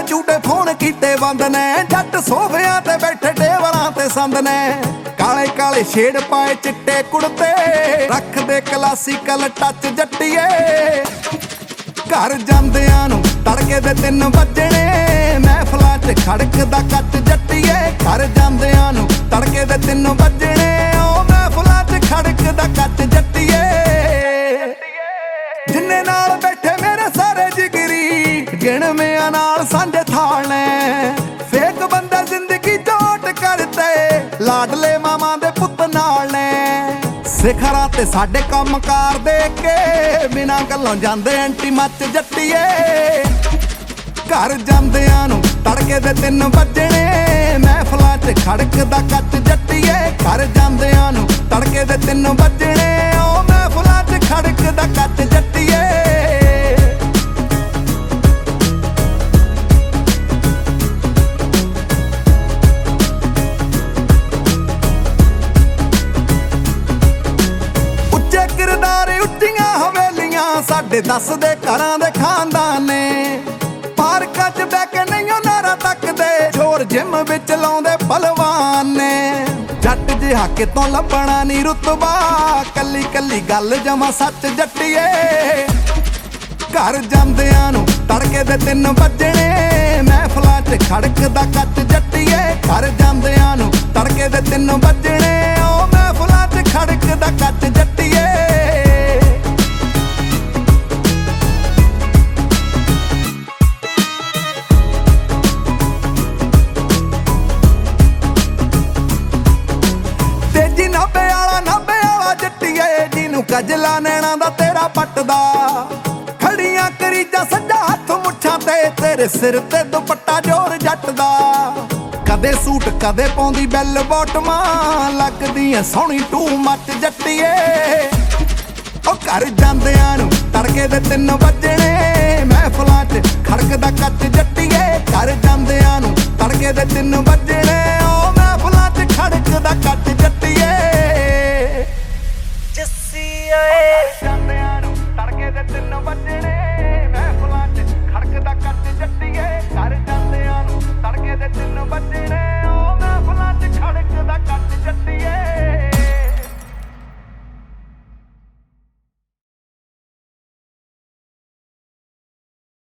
ਝੂਟੇ ਫੋਨ ਕੀਤੇ ਬੰਦ ਨੇ। ਜੱਟ ਸੋਫਿਆਂ ਤੇ ਬੈਠੇ ਟੇਬਲਾਂ ਤੇ ਸੰਦ ਨੇ। ਕਾਲੇ ਕਾਲੇ ਛੇੜ ਪਾਏ ਚਿੱਟੇ ਕੁੜਤੇ, ਰੱਖਦੇ ਕਲਾਸੀਕਲ ਟੱਚ ਜੱਟੀਏ। ਘਰ ਜਾਂਦਿਆਂ ਨੂੰ ਤੜਕੇ ਦੇ 3 ਵੱਜਣੇ, ਮਹਿਫਲਾਂ 'ਚ ਖੜਕਦਾ ਕੱਚ ਜੱਟੀਏ। ਘਰ ਜਾਂਦਿਆਂ ਨੂੰ ਤੜਕੇ ਦੇ 3 ਵੱਜਣੇ, ਉਹ ਮਹਿਫਲਾਂ 'ਚ ਖੜਕਦਾ ਕੱਚ ਜੱਟੀਏ। ਜਿੰਨੇ ਨਾਲ ਬੈਠੇ ਮੇਰੇ ਸਾਰੇ ਜਿਗਰੀ, ਗਿਣਵਿਆਂ ਨਾਲ ਸਾਂਝੇ ਥਾਲ ਨੇ। ਫੇਕ ਬੰਦੇ ਜ਼ਿੰਦਗੀ ਝੋਟ ਕਰਤੇ, ਲਾਡਲੇ ਮਾਵਾਂ ਦੇ ਪੁੱਤ ਨਾਲ ਨੇ। ਸਿਖਰਾਂ ਤੇ ਸਾਡੇ ਕੰਮਕਾਰ ਦੇਖ ਕੇ, ਬਿਨਾਂ ਗੱਲੋਂ ਜਾਂਦੇ ਐਂਟੀ ਮੱਚ ਜੱਟੀਏ। ਘਰ ਜਾਂਦਿਆਂ ਨੂੰ ਤੜਕੇ ਦੇ 3 ਵੱਜਣੇ, ਮਹਿਫਲਾਂ 'ਚ ਖੜਕਦਾ ਕੱਚ ਜੱਟੀਏ। ਘਰ ਜਾਂਦਿਆਂ ਨੂੰ ਤੜਕੇ ਦੇ 3 ਵੱਜਣੇ, ਉਹ ਮਹਿਫਲਾਂ 'ਚ ਖੜਕਦਾ ਕੱਚ ਜੱਟੀਏ। ਉੱਚੇ ਕਿਰਦਾਰ ਉੱਚੀਆਂ ਹਵੇਲੀਆਂ, ਸਾਡੇ ਦੱਸਦੇ ਘਰਾਂ ਦੇ ਖਾਨਦਾਨ ਨੇ। ਪਾਰਕਾਂ 'ਚ ਬਹਿ ਕੇ ਨਹੀਂ ਉਹ ਨਾਰਾ ਤੱਕਦੇ, ਜ਼ੋਰ ਜਿਮ ਵਿੱਚ ਲਾਉਂਦੇ ਭਲਵਾਨ ਨੇ। ਜੱਟ ਜਿਹਾ ਕਿਤੋਂ ਲੱਭਣਾ ਨੀ ਰੁਤਬਾ, ਕੱਲੀ ਕੱਲੀ ਗੱਲ ਜਮਾ ਸੱਚ ਜੱਟੀਏ। ਘਰ ਜਾਂਦਿਆਂ ਨੂੰ ਤੜਕੇ ਦੇ 3 ਵੱਜਣੇ, ਮਹਿਫਲਾਂ 'ਚ ਖੜਕਦਾ ਕੱਚ ਜੱਟੀਏ। ਘਰ ਜਾਂਦਿਆਂ ਨੂੰ ਤੜਕੇ ਦੇ 3 ਵੱਜਣੇ, ਉਹ ਮਹਿਫਲਾਂ 'ਚ ਖੜਕਦਾ ਕੱਚ ਜੱਟੀਏ। ਨਾਭੇ ਵਾਲਾ ਜੱਟੀਏ, ਜਿਹਨੂੰ ਕਜਲਾ ਨੈਣਾ ਦਾ ਤੇਰਾ ਪੱਟਦਾ। ਖੜੀਆਂ ਕਰੀਜਾਂ ਸੱਜਾ ਹੱਥ ਮੁੱਛਾਂ ਤੇ, ਤੇਰੇ ਸਿਰ ਤੇ ਦੁਪੱਟਾ ਜੋਰ ਜੱਟ ਦਾ। ਕਦੇ ਸੂਟ ਕਦੇ ਪਾਉਂਦੀ ਬੈਲ ਬੋਟਮਾਂ, ਲੱਗਦੀ ਐ ਸੋਹਣੀ ਟੂ ਮੱਚ ਜੱਟੀਏ। ਉਹ ਘਰ ਜਾਂਦਿਆਂ ਨੂੰ ਤੜਕੇ ਦੇ 3 ਵੱਜਣੇ, ਮਹਿਫਲਾਂ 'ਚ ਖੜਕਦਾ ਕੱਚ ਜੱਟੀਏ। ਘਰ ਜਾਂਦਿਆਂ ਨੂੰ ਤੜਕੇ ਦੇ 3 ਵੱਜਣੇ, ਉਹ ਮਹਿਫਲਾਂ 'ਚ ਖੜਕਦਾ ਕੱਚ ਜੱਟੀਏ। ਜਾਂਦਿਆਂ ਨੂੰ ਤੜਕੇ ਦੇ 3 ਵੱਜਣੇ।